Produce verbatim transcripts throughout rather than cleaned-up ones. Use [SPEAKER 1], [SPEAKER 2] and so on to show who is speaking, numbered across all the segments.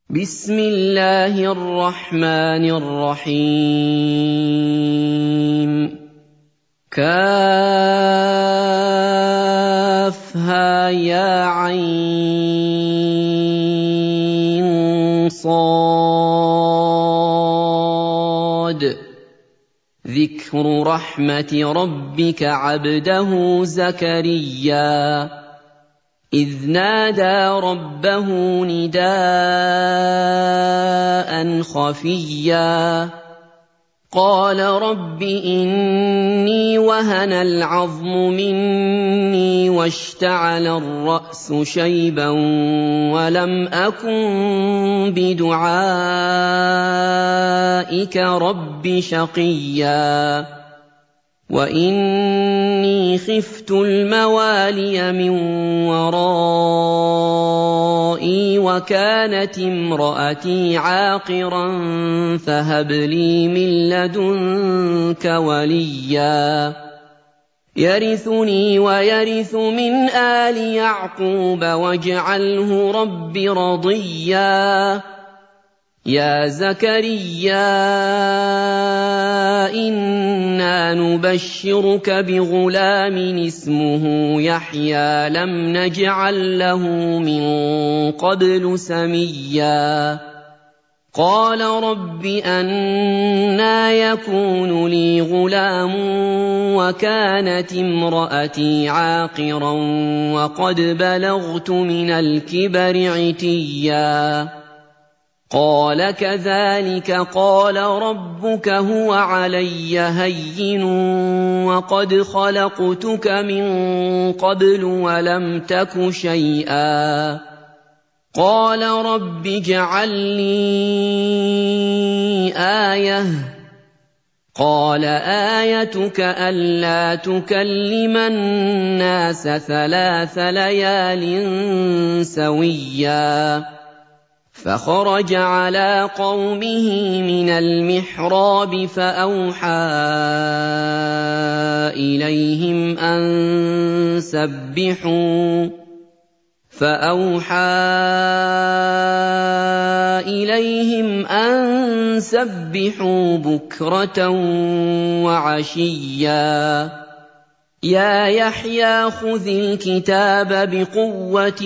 [SPEAKER 1] بسم الله الرحمن الرحيم كافها يا عين صاد ذكر رحمة ربك عبده زكريا إذ نادى ربه نداء خفيا قال رب إني وهن العظم مني واشتعل الرأس شيبا ولم أكن بدعائك رب شقيا وإني خفت الموالي من ورائي وكانت امرأتي عاقرا فهب لي من لدنك وليا يرثني ويرث من آل يعقوب واجعله رب رضيا يا زكريا إنا نبشرك بغلام اسمه يحيى لم نجعل له من قبل سميا قال رب أنى يكون لي غلام وكانت امرأتي عاقرا وقد بلغت من الكبر عتيا قال كذلك قال ربك هو علي هين وقد خلقتك من قبل ولم تك شيئا قال رب اجعل لي آية قال آيتك ألا تكلم الناس ثلاث ليال سويا فخرج على قومه من المحراب فأوحى إليهم أن سبحوا فأوحى إليهم أن سبحوا بكرة وعشيا يا يحيى خذ الكتاب بقوة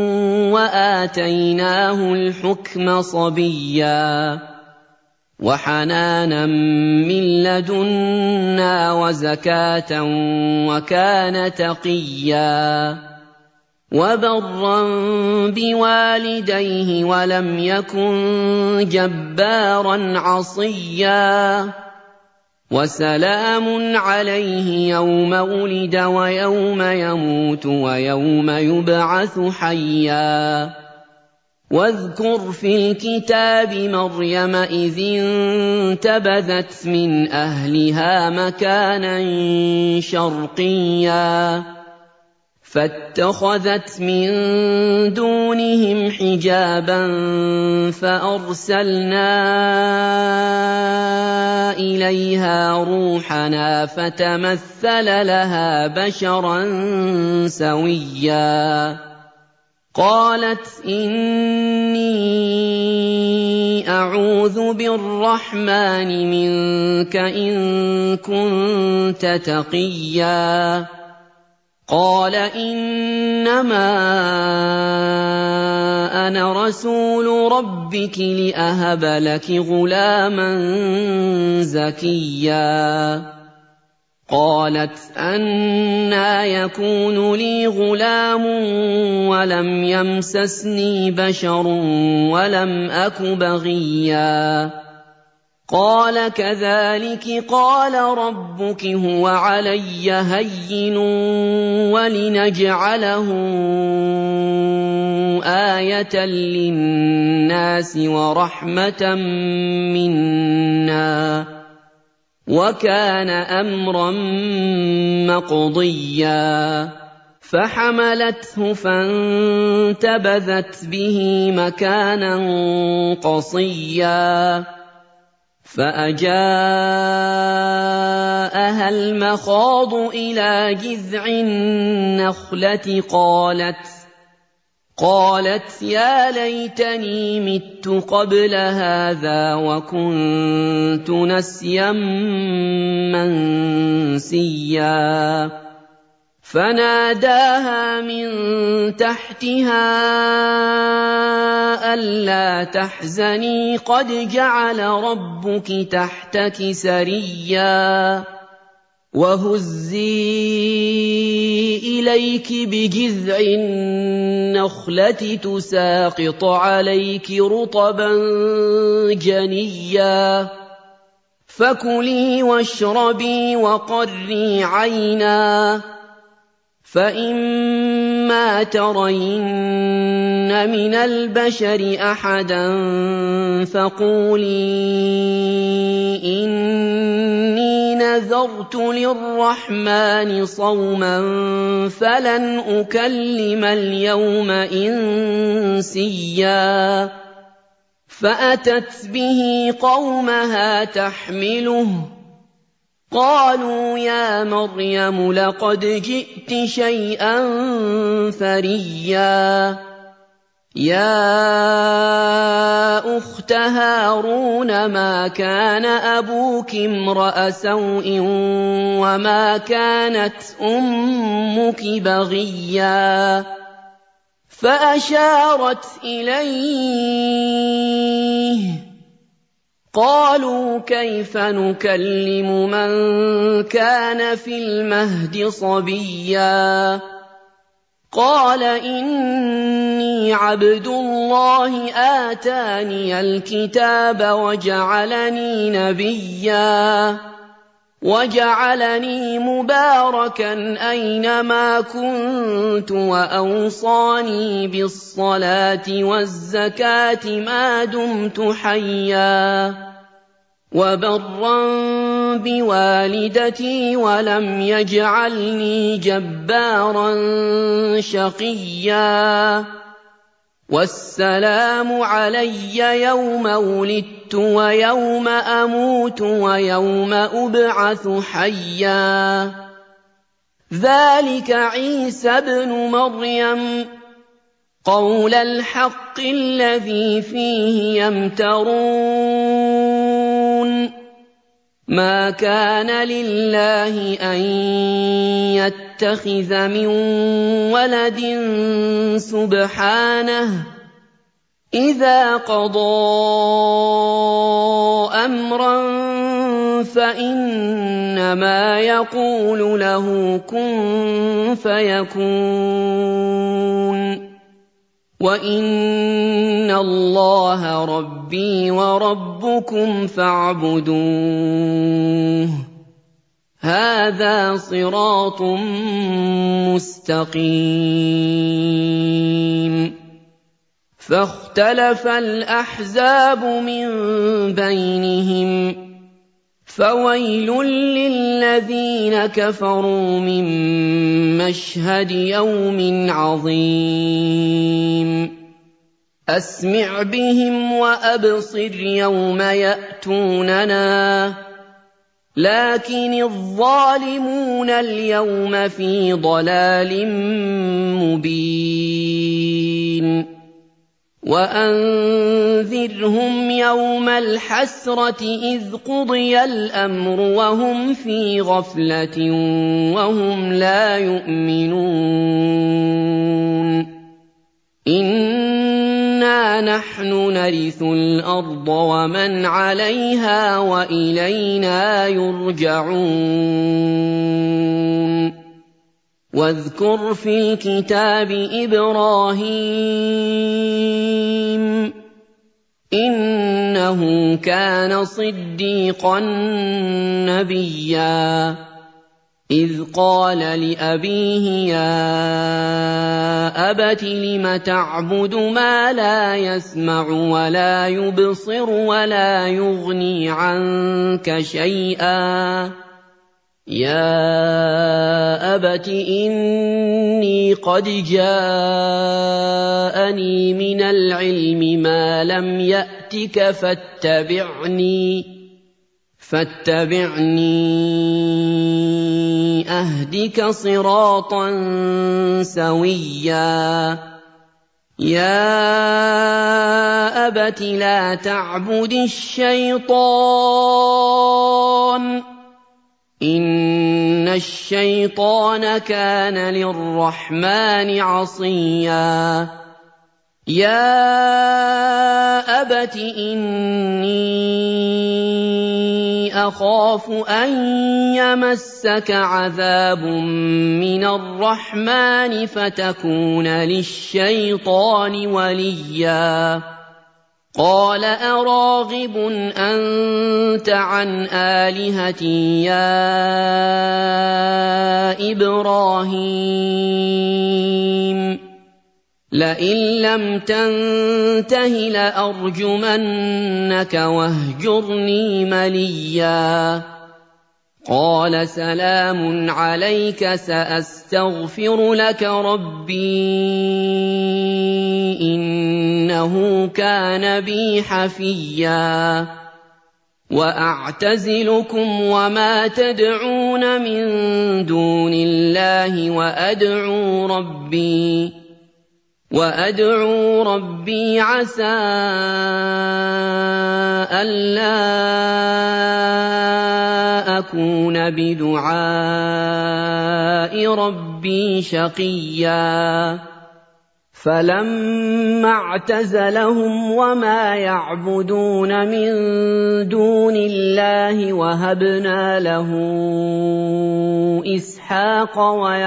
[SPEAKER 1] وآتيناه الحكم صبيا وحنانا من لدنا وزكاة وكان تقيا وبرا بوالديه ولم يكن جبارا عصيا وسلام عليه يوم ولد ويوم يموت ويوم يبعث حيا واذكر في الكتاب مريم إذ انتبذت من أهلها مكانا شرقيا فاتخذت من دونهم حجابا فأرسلنا إليها روحنا فتمثل لها بشرا سويا قالت إني أعوذ بالرحمن منك إن كنت تقيا قال إنما أنا رسول ربك لأهب لك غلاما زكيا قالت أنى يكون لي غلام ولم يمسسني بشر ولم أك بغيا قال كذلك قال ربك هو علي هين ولنجعله آية للناس ورحمة منا وكان أمرا مقضيا فحملته فانتبذت به مكانا قصيا فأجاءها المخاض إلى جذع النخلة قالت قالت يا ليتني مت قبل هذا وكنت نسيا منسيا فناداها من تحتها ألا تحزني قد جعل ربك تحتك سريا وهزي إليك بجذع النخلة تساقط عليك رطبا جنيا فكلي واشربي وقري عينا فإما ترين من البشر أحدا فقولي إني نذرت للرحمن صوما فلن أكلم اليوم إنسيا فأتت به قومها تحمله قالوا يا مريم لقد جئت شيئا فريا يا أخت هارون ما كان أبوك امرأ سوء وما كانت أمك بغيا فأشارت إليه قالوا كيف نكلم من كان في المهد صبيا قال إني عبد الله آتاني الكتاب وجعلني نبيا وجعلني مباركا أينما كنت وأوصاني بالصلاة والزكاة ما دمت حيا وبرا بوالدتي ولم يجعلني جبارا شقيا والسلام علي يوم ولدت ويوم أموت ويوم أبعث حيا ذلك عيسى ابن مريم قول الحق الذي فيه يمترون ما كان لله أن يتخذ من ولد سبحانه إذا قضى أمرا فإنما يقول له كن فيكون وإن الله ربي وربكم فاعبدوه هذا صراط مستقيم فاختلف الأحزاب من بينهم فويل للذين كفروا من مشهد يوم عظيم أسمع بهم وأبصر يوم يأتوننا لكن الظالمون اليوم في ضلال مبين وأنذرهم يوم الحسرة إذ قضي الأمر وهم في غفلة وهم لا يؤمنون إنا نحن نرث الأرض ومن عليها وإلينا يرجعون واذكر في الكتاب إبراهيم إنه كان صديقا نبيا إذ قال لأبيه يا أبت لم تعبد ما لا يسمع ولا يبصر ولا يغني عنك شيئا يا أبت إني قد جاءني من العلم ما لم يأتك فاتبعني فاتبعني أهدك صراطا سويا يَا أَبَتِ لَا تَعْبُدِ الشَّيْطَانَ ۖ إِنَّ الشَّيْطَانَ كَانَ لِلرَّحْمَٰنِ عَصِيًّا يَا أَبَتِ إِنِّي أَخَافُ أَن يَمَسَّكَ عَذَابٌ مِّنَ الرَّحْمَٰنِ فَتَكُونَ لِلشَّيْطَانِ وَلِيًّا قَالَ أَرَاغِبٌ أَنتَ عَنْ آلِهَتِي يَا إِبْرَاهِيمُ لَئِن لَّمْ تَنتَهِ لَأَرْجُمَنَّكَ وَاهْجُرْنِي مَلِيًّا قَالَ سَلَامٌ عَلَيْكَ سَأَسْتَغْفِرُ لَكَ رَبِّي إِنَّهُ كَانَ بِي حَفِيًّا وَأَعْتَزِلُكُمْ وَمَا تَدْعُونَ مِن دُونِ اللَّهِ وَأَدْعُو رَبِّي وَأَدْعُو رَبِّي عَسَىٰ أَلَّا أَكُونَ بِدُعَاءِ رَبِّي شَقِيًّا فَلَمَّا اعْتَزَلَهُمْ وَمَا يَعْبُدُونَ مِن دُونِ اللَّهِ وَهَبْنَا لَهُ إِسْحَاقَ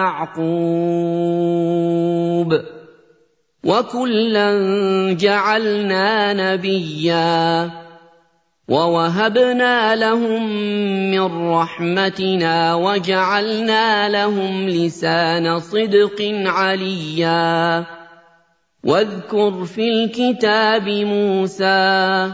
[SPEAKER 1] وَيَعْقُوبَ وَكُلًّا جَعَلْنَا نَبِيًّا وَوَهَبْنَا لَهُم مِّن رَّحْمَتِنَا وَجَعَلْنَا لَهُمْ لِسَانَ صِدْقٍ عَلِيًّا وَاذْكُرْ فِي الْكِتَابِ مُوسَىٰ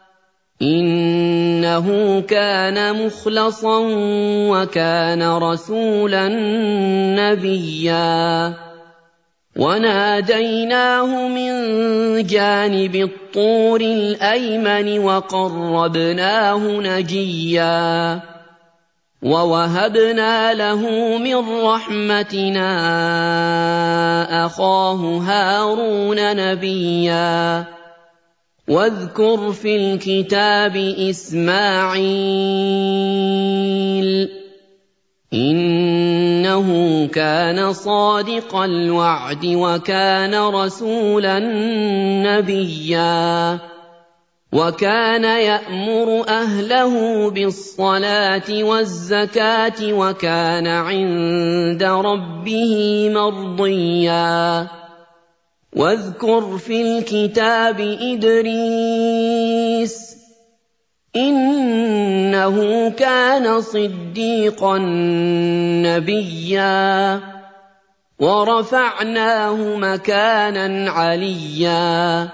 [SPEAKER 1] إِنَّهُ كَانَ مُخْلَصًا وَكَانَ رَسُولًا نَّبِيًّا وَنَادَيْنَاهُ مِن جَانِبِ الطُّورِ الْأَيْمَنِ وَقَرَّبْنَاهُ نَجِيًّا وَوَهَبْنَا لَهُ مِن رَّحْمَتِنَا أَخَاهُ هَارُونَ نَبِيًّا وَاذْكُرْ فِي الْكِتَابِ إِسْمَاعِيلَ إِنَّهُ كَانَ صَادِقَ الْوَعْدِ وَكَانَ رَسُولًا نَّبِيًّا وَكَانَ يَأْمُرُ أَهْلَهُ بِالصَّلَاةِ وَالزَّكَاةِ وَكَانَ عِندَ رَبِّهِ مَرْضِيًّا وَاذْكُرْ فِي الْكِتَابِ إِدْرِيسَ إِنَّهُ كَانَ صِدِّيقًا نَّبِيًّا وَرَفَعْنَاهُ مَكَانًا عَلِيًّا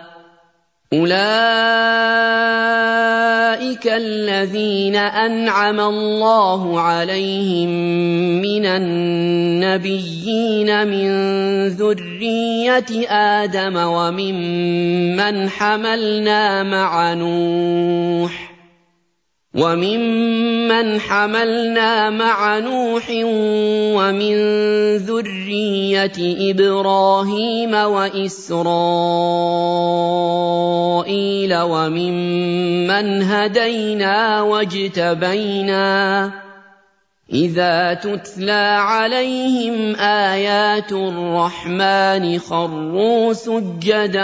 [SPEAKER 1] أُولَٰئِكَ الَّذِينَ أَنْعَمَ اللَّهُ عَلَيْهِم مِّنَ النَّبِيِّينَ مِن ذُرِّيَّةِ آدَمَ وَمِمَّنْ حَمَلْنَا مَعَ نُوحٍ وَمِمَّنْ حَمَلْنَا مَعَ نُوحٍ وَمِن ذُرِّيَّةِ إِبْرَاهِيمَ وَإِسْرَائِيلَ وَمِمَّنْ هَدَيْنَا وَاجْتَبَيْنَا إِذَا تُتْلَىٰ عَلَيْهِمْ آيَاتُ الرَّحْمَٰنِ خَرُّوا سُجَّدًا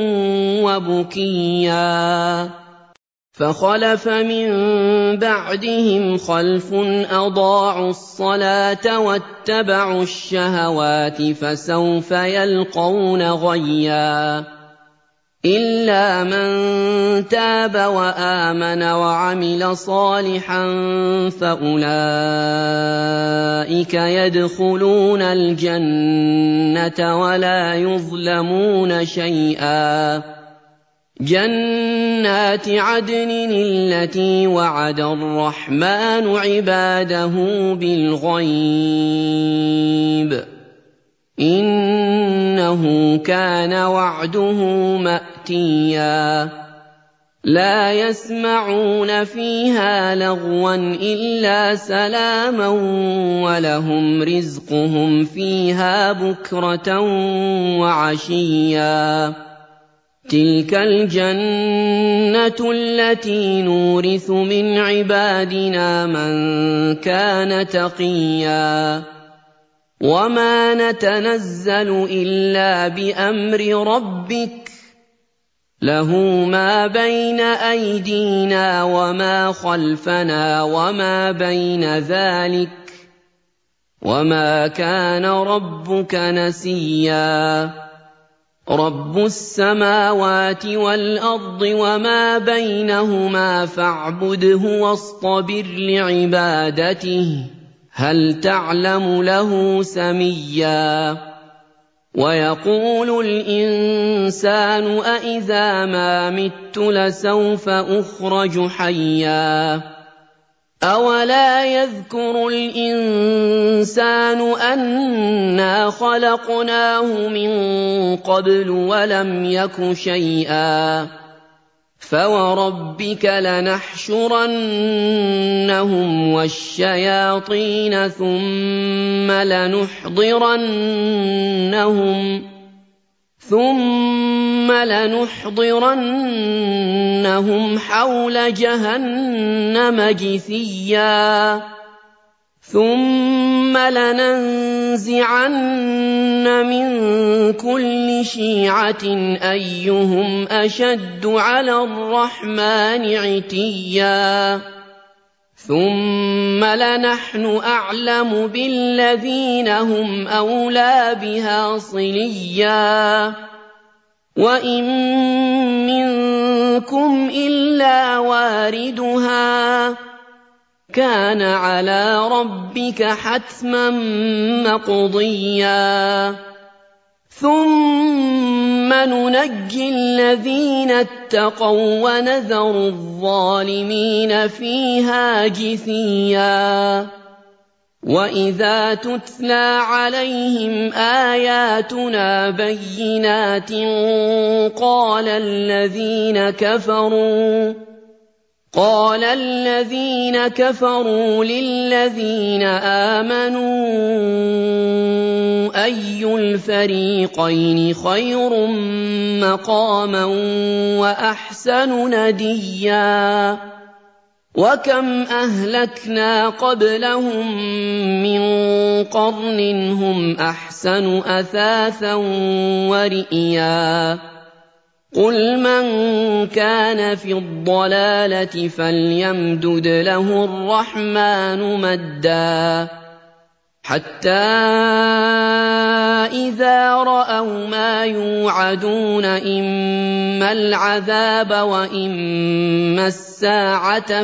[SPEAKER 1] وَبُكِيًّا فَخَلَفَ مِن بَعْدِهِمْ خَلْفٌ أَضَاعُوا الصَّلَاةَ وَاتَّبَعُوا الشَّهَوَاتِ فَسَوْفَ يَلْقَوْنَ غَيًّا إِلَّا مَن تَابَ وَآمَنَ وَعَمِلَ صَالِحًا فَأُولَٰئِكَ يَدْخُلُونَ الْجَنَّةَ وَلَا يُظْلَمُونَ شَيْئًا جَنَّاتِ عَدْنٍ الَّتِي وَعَدَ الرَّحْمَٰنُ عِبَادَهُ بِالْغَيْبِ إِنَّهُ كَانَ وَعْدُهُ مَأْتِيًّا لَا يَسْمَعُونَ فِيهَا لَغْوًا إِلَّا سَلَامًا وَلَهُمْ رِزْقُهُمْ فِيهَا بُكْرَةً وَعَشِيًّا تِلْكَ الْجَنَّةُ الَّتِي نُورِثُ مِنْ عِبَادِنَا مَنْ كَانَ تَقِيًّا وَمَا نَتَنَزَّلُ إِلَّا بِأَمْرِ رَبِّكَ لَهُ مَا بَيْنَ أَيْدِينَا وَمَا خَلْفَنَا وَمَا بَيْنَ ذَلِكَ وَمَا كَانَ رَبُّكَ نَسِيًّا رَبُّ السَّمَاوَاتِ وَالْأَرْضِ وَمَا بَيْنَهُمَا فَاعْبُدْهُ وَاصْطَبِرْ لِعِبَادَتِهِ هَلْ تَعْلَمُ لَهُ سَمِيًّا وَيَقُولُ الْإِنسَانُ أَإِذَا مَا مِتُّ لَسَوْفَ أُخْرَجُ حَيًّا أَوَلَا يَذْكُرُ الْإِنسَانُ أَنَّا خَلَقْنَاهُ مِن قَبْلُ وَلَمْ يَكُ شَيْئًا فَوَرَبِّكَ لَنَحْشُرَنَّهُمْ وَالشَّيَاطِينَ ثُمَّ لَنُحْضِرَنَّهُمْ ثُمَّ لَنُحْضِرَنَّهُمْ حَوْلَ جَهَنَّمَ جِثِيًّا ثُمَّ لَنَنزِعَنَّ مِن كُلِّ شِيعَةٍ أَيُّهُمْ أَشَدُّ عَلَى الرَّحْمَنِ عِتِيًّا ثُمَّ لَنَحْنُ أَعْلَمُ بِالَّذِينَ هُمْ أَوْلَىٰ بِهَا صِلِيًّا وَإِن مِّنكُمْ إِلَّا وَارِدُهَا كَانَ عَلَىٰ رَبِّكَ حَتْمًا مَّقْضِيًّا ثُمَّ نُنَجِّي الَّذِينَ اتَّقَوا وَّنَذَرُ الظَّالِمِينَ فِيهَا جِثِيًّا وَإِذَا تُتْلَىٰ عَلَيْهِمْ آيَاتُنَا بَيِّنَاتٍ قَالَ الَّذِينَ كَفَرُوا قَالَ الَّذِينَ كَفَرُوا لِلَّذِينَ آمَنُوا أَيُّ الْفَرِيقَيْنِ خَيْرٌ مَّقَامًا وَأَحْسَنُ نَدِيًّا وَكَمْ أَهْلَكْنَا قَبْلَهُم مِّن قَرْنٍ هُمْ أَحْسَنُ أَثَاثًا وَرِئْيًا قُلْ مَن كَانَ فِي الضَّلَالَةِ فَلْيَمْدُدْ لَهُ الرَّحْمَٰنُ مَدًّا حَتَّىٰ إِذَا رَأَوْا مَا يُوعَدُونَ إِمَّا الْعَذَابَ وَإِمَّا السَّاعَةَ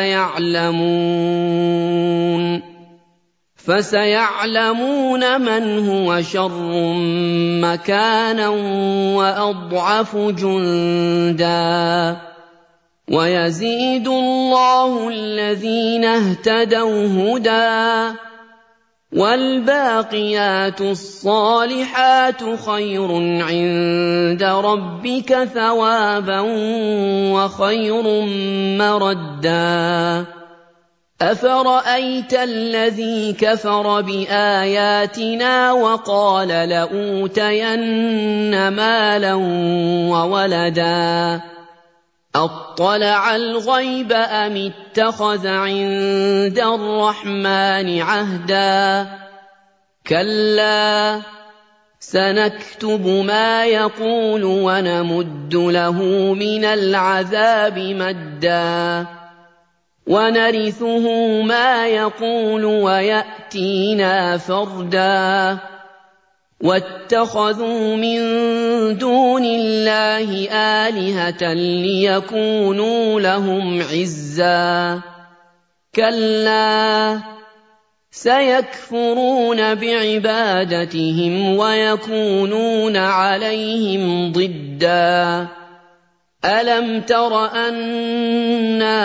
[SPEAKER 1] فَسَيَعْلَمُونَ فَسَيَعْلَمُونَ مَنْ هُوَ شَرٌّ مَّكَانًا وَأَضْعَفُ جُندًا وَيَزِيدُ اللَّهُ الَّذِينَ اهْتَدَوْا هُدًى وَالْبَاقِيَاتُ الصَّالِحَاتُ خَيْرٌ عِندَ رَبِّكَ ثَوَابًا وَخَيْرٌ مَّرَدًّا أَفَرَأَيْتَ الَّذِي كَفَرَ بِآيَاتِنَا وَقَالَ لَأُوتَيَنَّ مَالًا وَوَلَدًا أَطَّلَعَ الْغَيْبَ أَمِ اتَّخَذَ عِندَ الرَّحْمَٰنِ عَهْدًا كَلَّا سَنَكْتُبُ مَا يَقُولُ وَنَمُدُّ لَهُ مِنَ الْعَذَابِ مَدًّا وَنَرِثُهُ مَا يَقُولُ وَيَأْتِينَا فَرْدًا وَاتَّخَذُوا مِن دُونِ اللَّهِ آلِهَةً لِّيَكُونُوا لَهُمْ عِزًّا كَلَّا سَيَكْفُرُونَ بِعِبَادَتِهِمْ وَيَكُونُونَ عَلَيْهِمْ ضِدًّا أَلَمْ تَرَ أَنَّا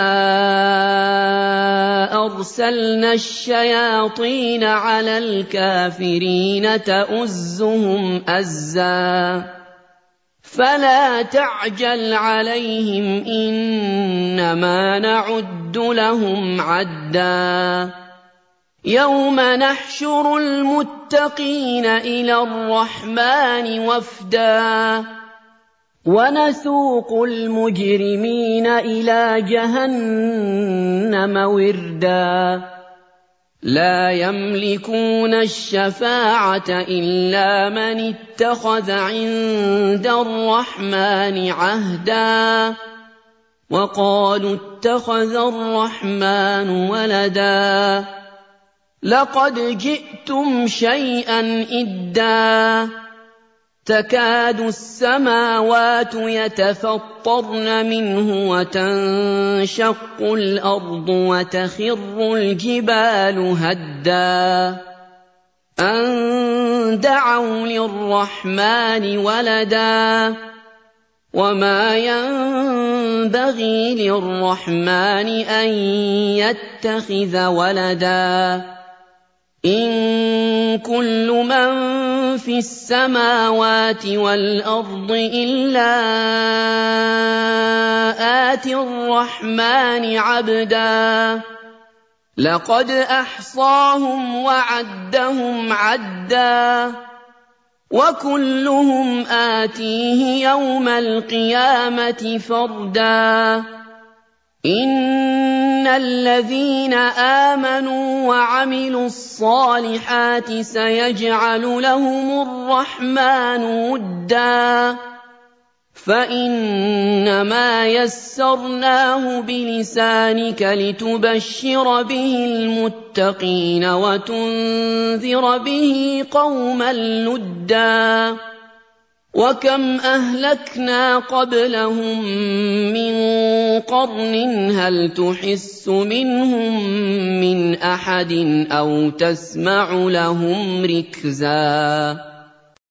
[SPEAKER 1] أَرْسَلْنَا الشَّيَاطِينَ عَلَى الْكَافِرِينَ تَؤُزُّهُمْ أَزًّا فلا تعجل عليهم إنما نعد لهم عدا يوم نحشر المتقين إلى الرحمن وفدا ونسوق المجرمين إلى جهنم وردا لا يملكون الشفاعة إلا من اتخذ عند الرحمن عهدا وقالوا اتخذ الرحمن ولدا لقد جئتم شيئا إدا تكاد السماوات يتفطرن منه وتنشق الأرض وتخر الجبال هدا أن دعوا للرحمن ولدا وما ينبغي للرحمن أن يتخذ ولدا إن كل من في السماوات والأرض إلا آتي الرحمن عبدا لقد أحصاهم وعدهم عدا وكلهم آتيه يوم القيامة فردا إن الذين آمنوا وعملوا الصالحات سيجعل لهم الرحمن ودا فإنما يسرناه بلسانك لتبشر به المتقين وتنذر به قوما لدا وكم أهلكنا قبلهم من قرن هل تحس منهم من أحد أو تسمع لهم ركزا